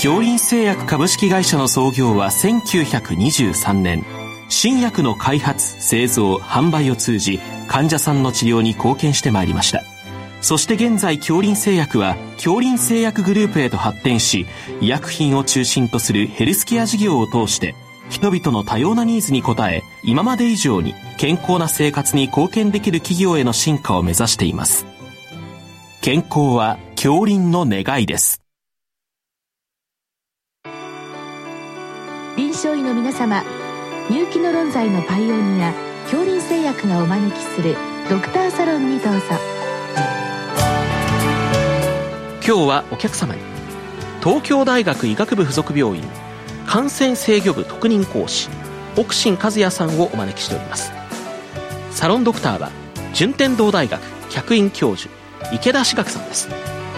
京林製薬株式会社の創業は1923年。新薬の開発、製造、販売を通じ患者さんの治療に貢献してまいりました。そして現在京林製薬は京林製薬グループへと発展し、医薬品を中心とするヘルスケア事業を通して人々の多様なニーズに応え、今まで以上に健康な生活に貢献できる企業への進化を目指しています。健康は京林の願いです。 臨床医の皆様、入気の論剤のパイオニア京林製薬がお招きするドクターサロンにどうぞ。 今日はお客様に東京大学医学部附属病院感染制御部特任講師奥新和也さんをお招きしております。サロンドクターは順天堂大学客員教授池田志学さんです。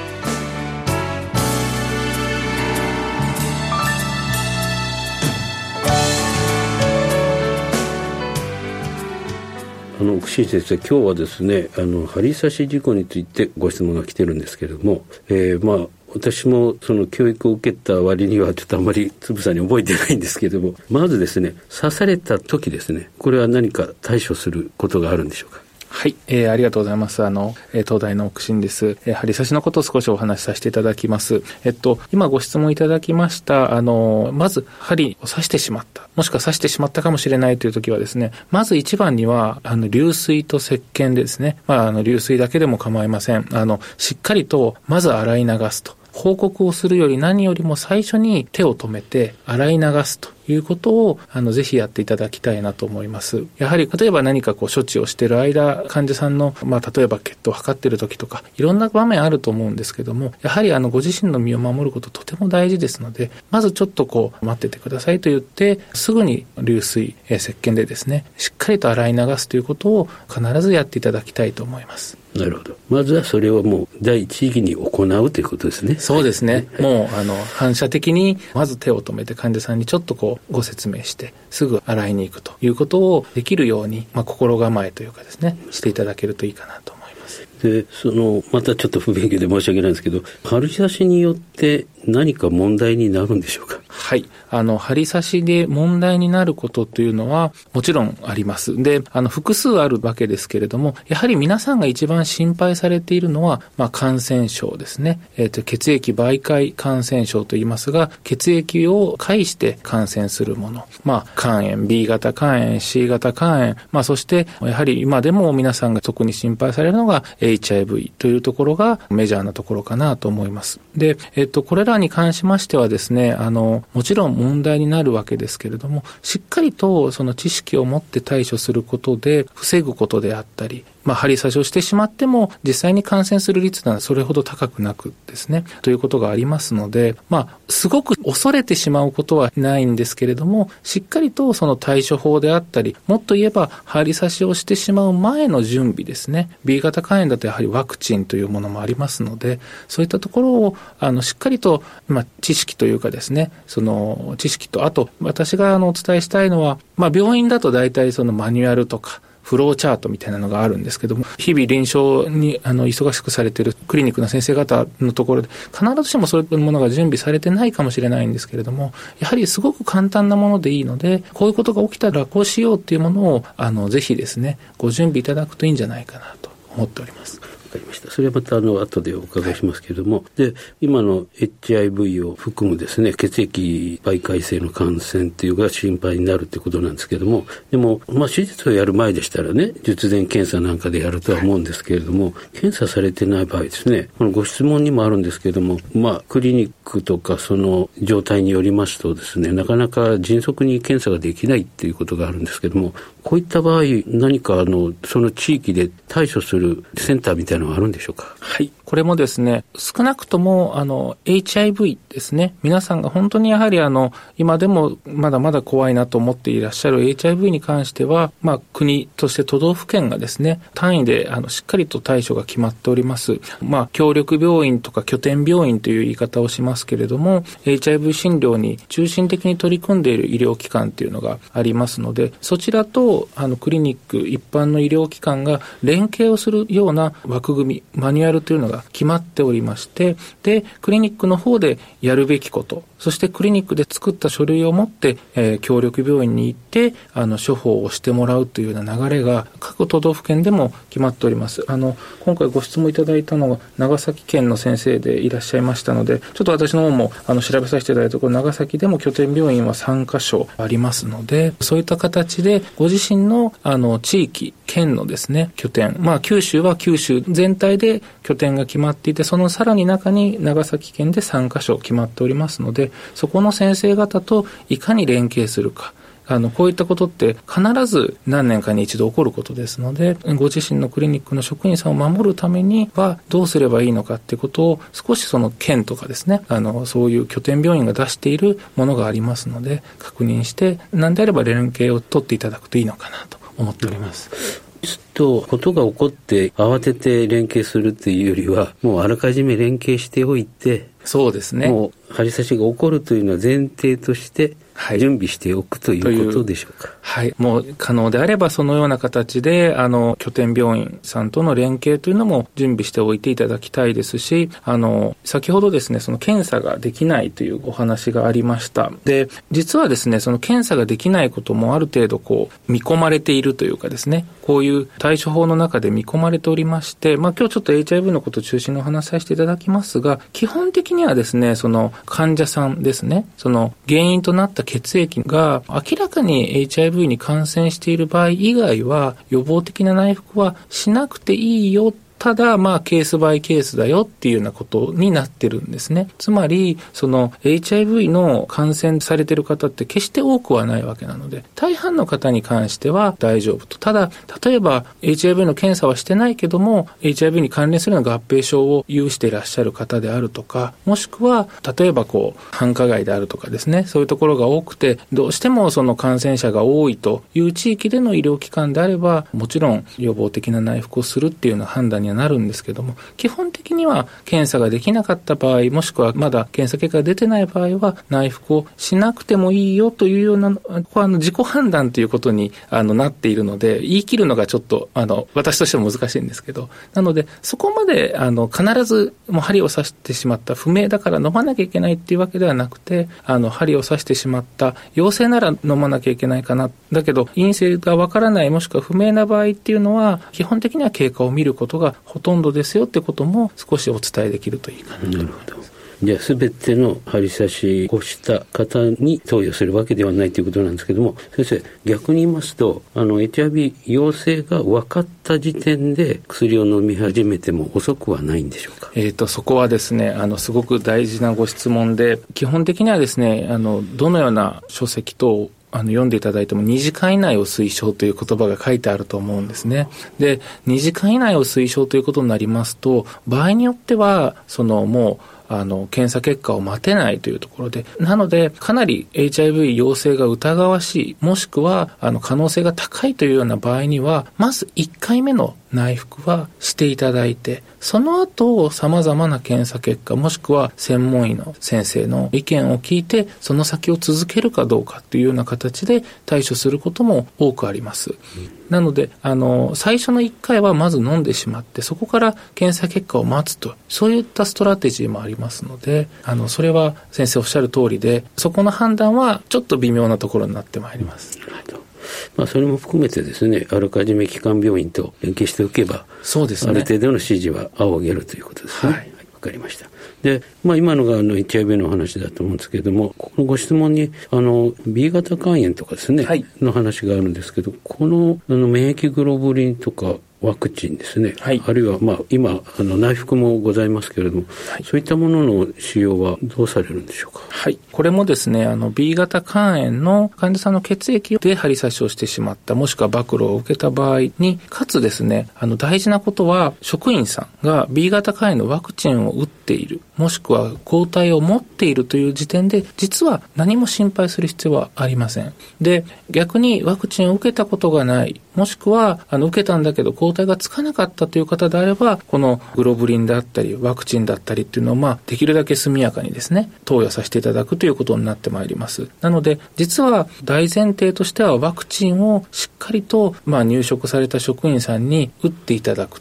奥新先生、今日はですね針刺し事故についてご質問が来てるんですけれども、私もその教育を受けた割にはちょっとあまりつぶさに覚えてないんですけれども、まずですね、刺された時ですね、これは何か対処することがあるんでしょうか？ はい、ありがとうございます。東大の奥新です。針刺しのことを少しお話しさせていただきます。今ご質問いただきました、まず針を刺してしまった、もしくは刺してしまったかもしれないという時はですね、まず一番には、流水と石鹸でですね、流水だけでも構いません。しっかりと、まず洗い流すと。報告をするより何よりも最初に手を止めて洗い流すということをぜひやっていただきたいなと思います。やはり例えば何か処置をしている間、患者さんの例えば血糖を測っている時とかいろんな場面あると思うんですけども、やはりご自身の身を守ることとても大事ですので、まずちょっと待っててくださいと言ってすぐに流水、石鹸でですねしっかりと洗い流すということを必ずやっていただきたいと思います。 なるほど。まずはそれをもう第一義に行うということですね。 そうですね、もう反射的にまず手を止めて患者さんにちょっとご説明してすぐ洗いに行くということをできるように、心構えというかですねしていただけるといいかなと思います。 でまたちょっと不勉強で申し訳ないんですけど、針刺しによって何か問題になるんでしょうか？ はい、針刺しで問題になることというのはもちろんあります。で、複数あるわけですけれども、やはり皆さんが一番心配されているのは、感染症ですね。血液媒介感染症と言いますが、血液を介して感染するもの。肝炎、B 型肝炎、C 型肝炎、そしてやはり今でも皆さんが特に心配されるのが HIV というところがメジャーなところかなと思います。で、これらに関しましてはですね、もちろん問題になるわけですけれども、しっかりとその知識を持って対処することで防ぐことであったり、針刺しをしてしまっても実際に感染する率はそれほど高くなくですねということがありますので、すごく恐れてしまうことはないんですけれども、しっかりとその対処法であったり、もっと言えば針刺しをしてしまう前の準備ですね。 B 型肝炎だとやはりワクチンというものもありますので、そういったところをしっかりと、知識というかですね、その知識と、あと私がお伝えしたいのは、病院だと大体そのマニュアルとかフローチャートみたいなのがあるんですけども、日々臨床に忙しくされているクリニックの先生方のところで必ずしもそういうものが準備されてないかもしれないんですけれども、やはりすごく簡単なものでいいので、こういうことが起きたらこうしようっていうものをぜひですねご準備いただくといいんじゃないかなと思っております。 わかりました。それはまた後でお伺いしますけれども、で今の HIV を含むですね血液媒介性の感染っていうのが心配になるってことなんですけれども、でも手術をやる前でしたらね、術前検査なんかでやるとは思うんですけれども、検査されてない場合ですね、このご質問にもあるんですけれども、クリニックとかその状態によりますとですね、なかなか迅速に検査ができないっていうことがあるんですけども、こういった場合何かその地域で対処するセンターみたいなのはあるんでしょうか？ はい、これもですね、少なくともHIV ですね、皆さんが本当にやはり今でもまだまだ怖いなと思っていらっしゃる HIV に関しては、国として都道府県がですね単位でしっかりと対処が決まっております。協力病院とか拠点病院という言い方をしますけれども、 HIV 診療に中心的に取り組んでいる医療機関というのがありますので、そちらとクリニック一般の医療機関が連携をするような枠組み、マニュアルというのがが決まっておりまして、で、クリニックの方でやるべきこと、そしてクリニックで作った書類を持って、協力病院に行って、処方をしてもらうというような流れが各都道府県でも決まっております。今回ご質問いただいたのは長崎県の先生でいらっしゃいましたので、ちょっと私の方も調べさせていただいたところ、長崎でも拠点病院は3カ所ありますので、そういった形でご自身の地域、県のですね、拠点、九州は九州全体で拠点が決まっていて、そのさらに中に長崎県で3カ所決まっておりますので、そこの先生方といかに連携するか、こういったことって必ず何年かに一度起こることですので、ご自身のクリニックの職員さんを守るためにはどうすればいいのかっていうことを少しその県とかですね、そういう拠点病院が出しているものがありますので、確認して何であれば連携を取っていただくといいのかなと思っております。 ことが起こって慌てて連携するっていうよりは、もうあらかじめ連携しておいて、 そうですね。 もう針刺しが起こるというのは前提として準備しておくということでしょうか。 はい。もう可能であればそのような形で、拠点病院さんとの連携というのも準備しておいていただきたいですし、先ほどですね、その検査ができないというお話がありました。で、実はですね、その検査ができないこともある程度見込まれているというかですね、こういう対処法の中で見込まれておりまして、今日ちょっと HIV のことを中心にお話しさせていただきますが、基本的にはですね、その患者さんですね、その原因となった血液が明らかに HIV に感染している場合以外は予防的な内服はしなくていいよ。ただ、ケースバイケースだよっていうようなことになってるんですね。つまり、その HIV の感染されている方って決して多くはないわけなので、大半の方に関しては大丈夫と。ただ、例えば HIV の検査はしてないけども、HIV に関連するような合併症を有していらっしゃる方であるとか、もしくは、例えば繁華街であるとかですね、そういうところが多くて、どうしてもその感染者が多いという地域での医療機関であれば、もちろん予防的な内服をするっていうような判断になるんですけども、基本的には検査ができなかった場合、もしくはまだ検査結果が出てない場合は内服をしなくてもいいよというような、ここは自己判断ということになっているので、言い切るのがちょっと私としても難しいんですけど、なのでそこまで必ずもう針を刺してしまった不明だから飲まなきゃいけないっていうわけではなくて、針を刺してしまった陽性なら飲まなきゃいけないかな、だけど陰性がわからない、もしくは不明な場合っていうのは基本的には経過を見ることがほとんどですよってことも少しお伝えできるといいかなと思います。 なるほど。じゃあ全ての針刺しをした方に投与するわけではないということなんですけども、先生、逆に言いますとHIV 陽性が分かった時点で薬を飲み始めても遅くはないんでしょうか。 そこはですね、すごく大事なご質問で、基本的にはですね、どのような書籍等読んでいただいても2時間以内を推奨という言葉が書いてあると思うんですね。で、2時間以内を推奨ということになりますと、場合によってはもう検査結果を待てないというところで、なのでかなり HIV 陽性が疑わしい、もしくは可能性が高いというような場合には、まず1回目の内服はしていただいて、その後様々な検査結果、もしくは専門医の先生の意見を聞いて、その先を続けるかどうかというような形で対処することも多くあります。なので最初の1回はまず飲んでしまって、そこから検査結果を待つと、そういったストラテジーもありますので、それは先生おっしゃる通りで、そこの判断はちょっと微妙なところになってまいります。 それも含めてですね、あらかじめ基幹病院と連携しておけば、 そうですね、 ある程度の指示は仰げるということですね。はい、わかりました。で、今のがHIV の話だと思うんですけれども、このご質問にB 型肝炎とかですね、はい、の話があるんですけど、この免疫グロブリンとかワクチンですね、はい、あるいは今内服もございますけれども、はい、そういったものの使用はどうされるんでしょうか。 はい、これもですね、B 型肝炎の患者さんの血液で針刺しをしてしまった、もしくは暴露を受けた場合に、かつですね、大事なことは、職員さんが B 型肝炎のワクチンを打っている、もしくは抗体を持っているという時点で、実は何も心配する必要はありません。で、逆にワクチンを受けたことがない、もしくは受けたんだけど抗体がつかなかったという方であれば、このグロブリンであったりワクチンだったりっていうのをできるだけ速やかにですね、投与させていただくということになってまいります。なので実は大前提としては、ワクチンをしっかりと入職された職員さんに打っていただくと。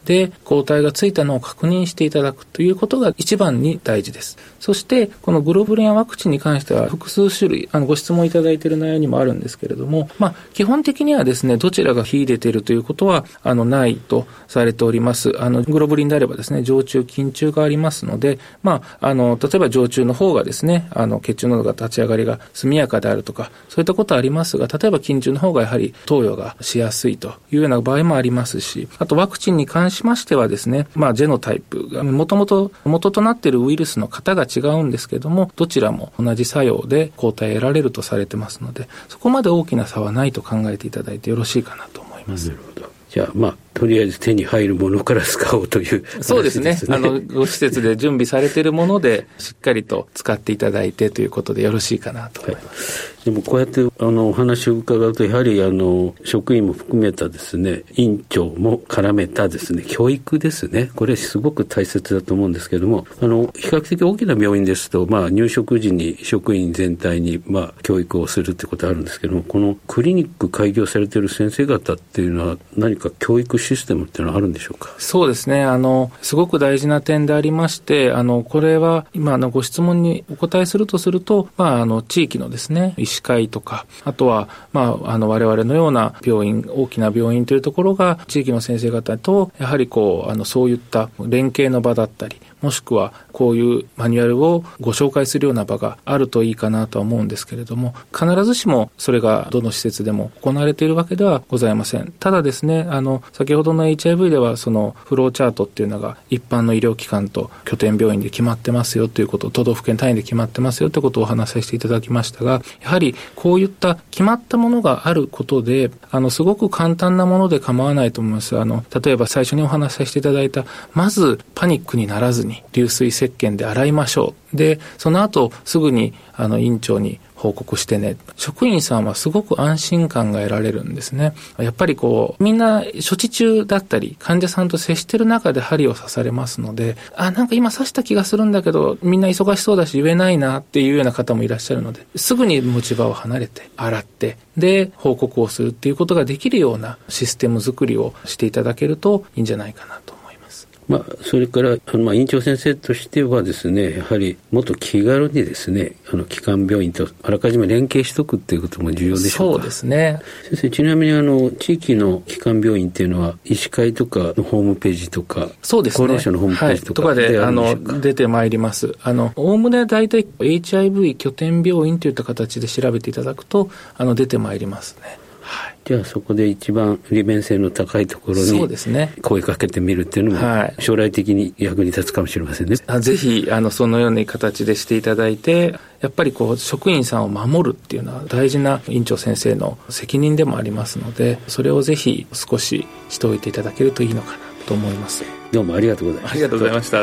で抗体がついたのを確認していただくということが一番に大事です。そしてこのグロブリンワクチンに関しては複数種類ご質問いただいている内容にもあるんですけれども、基本的にはですねどちらが秀でているということはないとされております。グロブリンであればですね常駐近中がありますので、例えば常駐の方がですね血中濃度が立ち上がりが速やかであるとかそういったことはありますが、例えば近中の方がやはり投与がしやすいというような場合もありますし、あとワクチンに関しましてはですね、ジェノタイプが元となっているウイルスの型が違うんですけれども、どちらも同じ作用で抗体得られるとされてますので、そこまで大きな差はないと考えていただいてよろしいかなと思います。 なるほど。じゃあとりあえず手に入るものから使おうという、 そうですね。ご施設で準備されているものでしっかりと使っていただいてということでよろしいかなと思います。 でもこうやってお話を伺うと、やはり職員も含めたですね院長も絡めたですね教育ですね、これすごく大切だと思うんですけれども、比較的大きな病院ですと入職時に職員全体に教育をするってことあるんですけども、このクリニック開業されている先生方っていうのは何か教育システムっていうのはあるんでしょうか？ そうですね。すごく大事な点でありまして、これは今ご質問にお答えするとすると、地域のですね医師会とか、あとは我々のような病院、大きな病院というところが地域の先生方とやはりそういった連携の場だったり、もしくはこういうマニュアルをご紹介するような場があるといいかなとは思うんですけれども、必ずしもそれがどの施設でも行われているわけではございません。ただですね、先ほどの HIV ではそのフローチャートっていうのが一般の医療機関と拠点病院で決まってますよということ、都道府県単位で決まってますよということをお話しさせていただきましたが、やはりこういった決まったものがあることで、すごく簡単なもので構わないと思います。例えば最初にお話しさせていただいた、まずパニックにならずに流水石鹸で洗いましょう。で、その後すぐに院長に報告してね。職員さんはすごく安心感が得られるんですね。やっぱりみんな処置中だったり患者さんと接してる中で針を刺されますので、なんか今刺した気がするんだけどみんな忙しそうだし言えないなっていうような方もいらっしゃるので、すぐに持ち場を離れて洗ってで報告をするっていうことができるようなシステム作りをしていただけるといいんじゃないかなと。 それから院長先生としてはですね、やはりもっと気軽にですね基幹病院とあらかじめ連携しておくっていうことも重要でしょうか？ そうですね。 先生、ちなみに地域の基幹病院っていうのは医師会とかのホームページとか、 そうですね、 厚労省のホームページとか、 とかで出てまいります。おおむね大体 HIV 拠点病院といった形で調べていただくと出てまいりますね。 じゃあそこで一番利便性の高いところに声かけてみるっていうのも将来的に役に立つかもしれませんね。 ぜひそのような形でしていただいて、やっぱり職員さんを守るっていうのは大事な院長先生の責任でもありますので、それをぜひ少ししておいていただけるといいのかなと思います。 どうもありがとうございました。 ありがとうございました。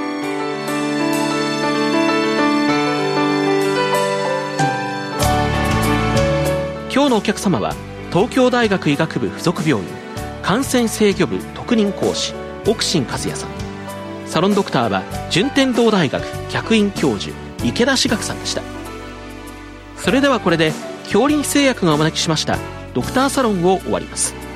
今日のお客様は東京大学医学部附属病院感染制御部特任講師奥新和也さん、サロンドクターは順天堂大学客員教授池田志学さんでした。それではこれで京林製薬がお招きしましたドクターサロンを終わります。